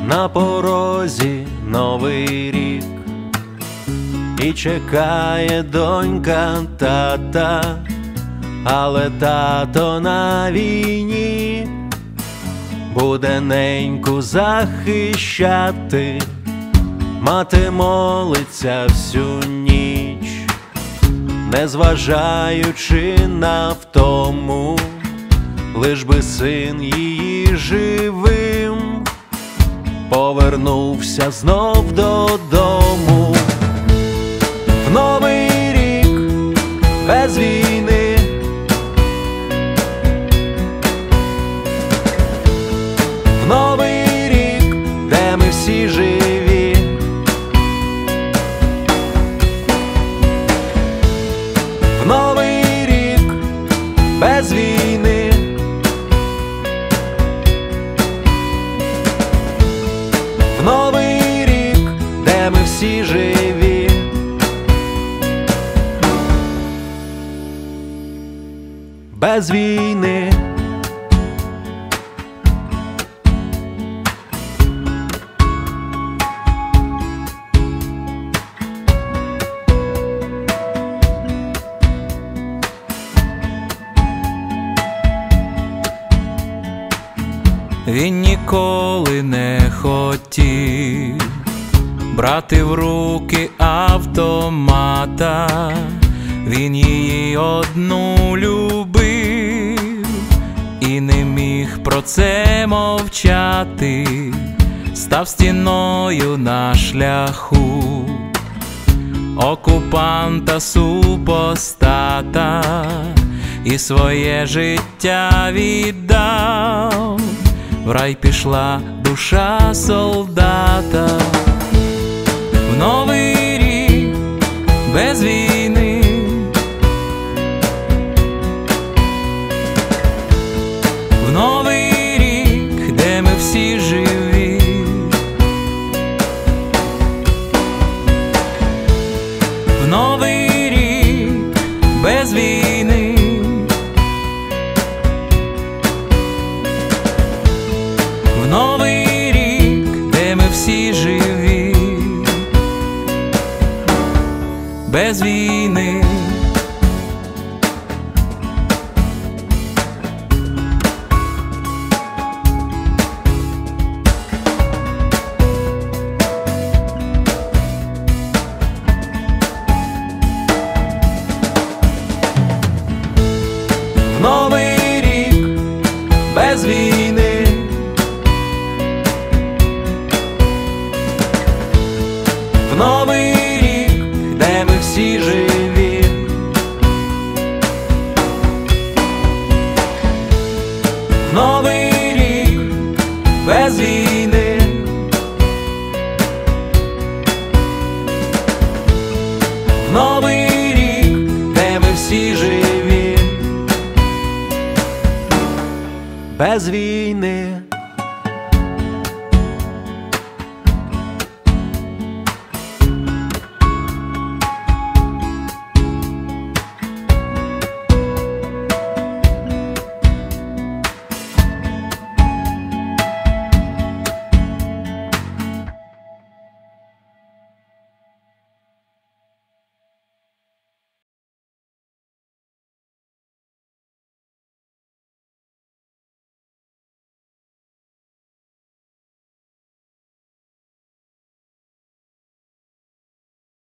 На порозі новий рік, і чекає донька тата, але тато на війні буде неньку захищати. Мати молиться всю ніч, незважаючи на втому, лиш би син її живим повернувся знов додому. В новий рік без війни, в новий рік, де ми всі живі, в новий рік без війни, в новий рік, де ми всі живі. Без війни. Він ніколи не хотів брати в руки автомата, він її одну любив і не міг про це мовчати. Став стіною на шляху окупанта супостата і своє життя віддав. В рай пішла душа солдата. В новий рік без війни, в новий рік, де ми всі живі, в новий рік без війни, в новий рік, де ми всі живі, без війни. В новий рік без війни, в новий рік, де ми всі живі, в новий рік без війни, в новий рік, де ми всі живі, без війни.